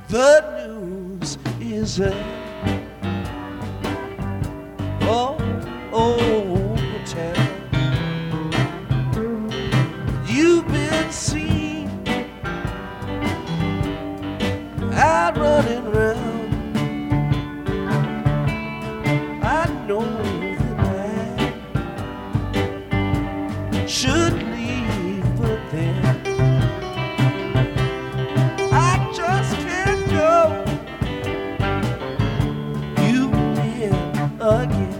The news is a oh, town. You've been seen out running around. I know that I should leave, but then I just can't go. You win again.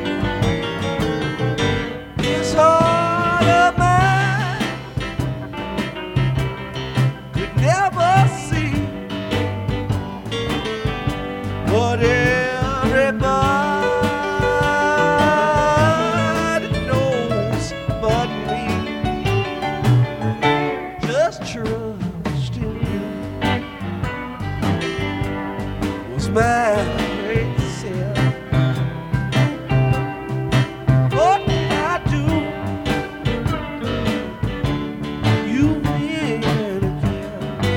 This heart of mine could never see what everybody knows but me. Just trust in you was my great sin. What can I do? You win again.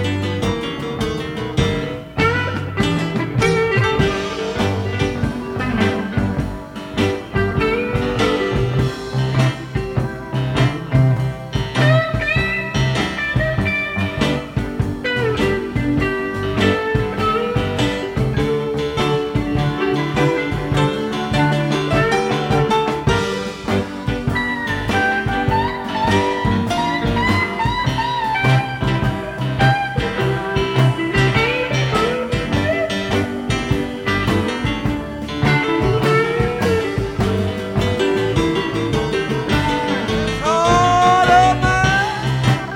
All of mine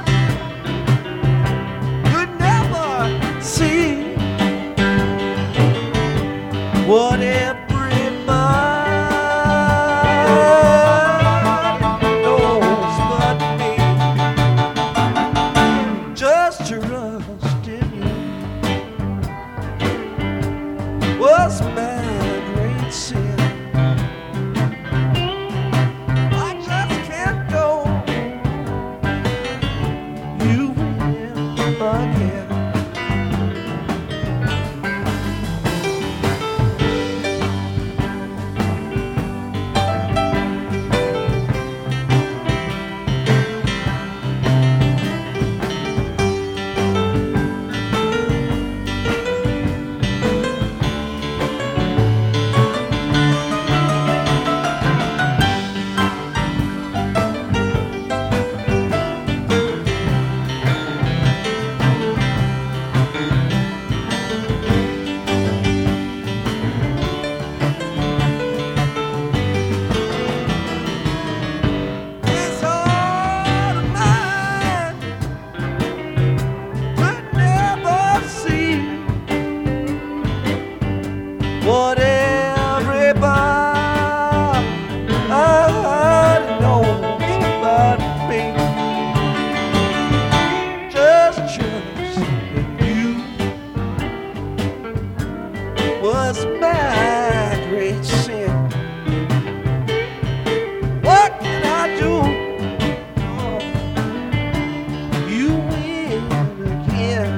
could never see what everybody knows but me. Just trust in you was my great sin. I just can't go. You win again. This heart of mine could never see what everybody knows about me. Just trust in you was my great sin. What can I do? Oh, you win again.